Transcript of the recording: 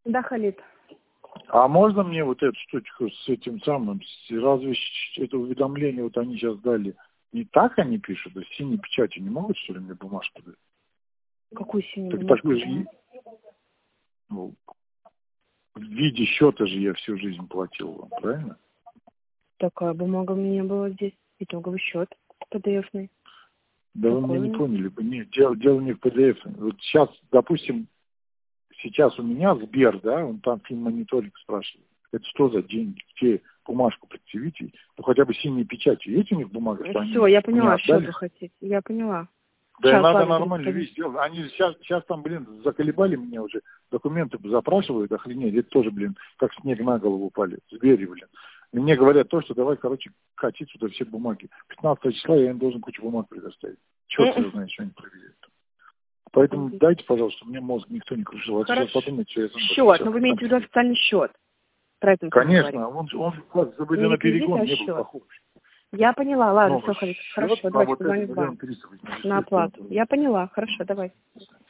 Да, Халид. А можно мне вот эту штучку с этим самым, разве это уведомление вот они сейчас дали, не так они пишут, с синей печатью не могут, что ли, мне бумажку дать? Какую синюю Так бумажку? такой же, ну, в виде счета же я всю жизнь платил вам, правильно? Такая бумага у меня не было здесь. Итоговый счет PDF-ный. Да вы меня не поняли бы. Нет, дело не в PDF. Вот сейчас, допустим, сейчас у меня Сбер, да, он там финмониторинг спрашивает. Это что за деньги? Где бумажку предъявите? Ну, хотя бы синие печати. Есть у них бумага, что Все, они я мне поняла, что отдали? вы хотите. Я поняла. Да и Сейчас, надо ладно, нормально перезвоню. вещь делать. Они сейчас там, блин, заколебали меня уже. Документы запрашивают, охренеть. Это тоже, блин, как снег на голову упали. В Сбере, блин. И мне говорят то, что давай, короче, катить сюда все бумаги. 15 числа я им должен кучу бумаг предоставить. Черт его знает, что они проверяют. Поэтому дайте, пожалуйста, мне мозг никто не крушил. А сейчас Хорошо. подумайте, что я сам Счет, но вы имеете в виду официальный счет. Про это мы Конечно, говорим. он забыли Не на реквизит, перегон, а не был счет. похож. Я поняла, ладно, Новый все, Халид. счет Хорошо, на давайте вот это позвоню в 1 банк. 386 На оплату. Я поняла, хорошо, давай.